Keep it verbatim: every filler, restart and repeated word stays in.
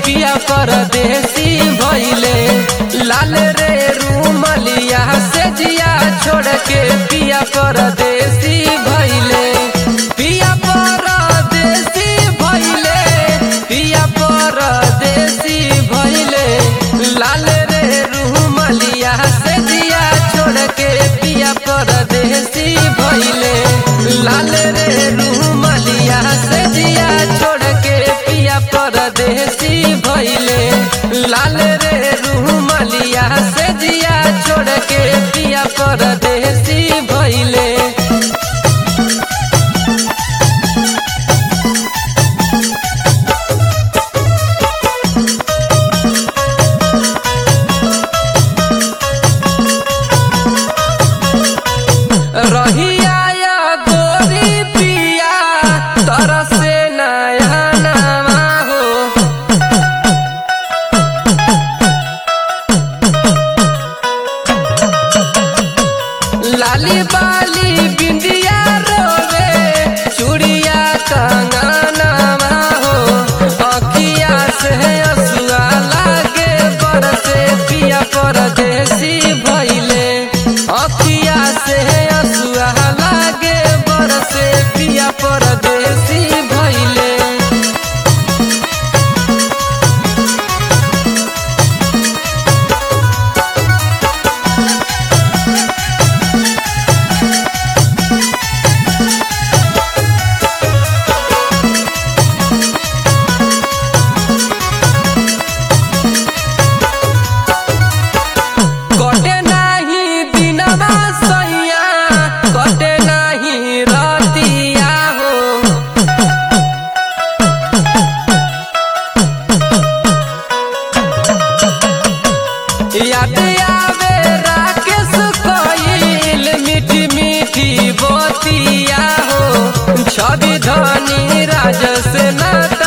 पिया परदेसी भइले। लाल रे रूमलिया से जिया छोड़ के पिया परदेसी भइले। पिया परदेसी भइले, पिया परदेसी भइले। लाल रे रूमलिया से जिया छोड़ के पिया परदेसी भइले। लाल रे रूमलिया से जिया छोड़ के पिया परदेसी भइले। लाल रे रूमलिया से जिया छोड़ के पिया परदेसी भइले। रहिया गोरी पिया तरसे नया नवा हो। लाली बाली बिंदिया रोवे चूड़िया कंगनवा हो। अखिया से हंसुआ लागे बरसे पिया परदेसी भइले। अखिया से हंसुआ लागे बरसे पिया परदेसी भइले। कटे नाही दिनवा सैया, कटे नाही रतिया हो। याद आवे राकेश कोइल मीठी मीठी बतिया हो। छवि धनी राज से ना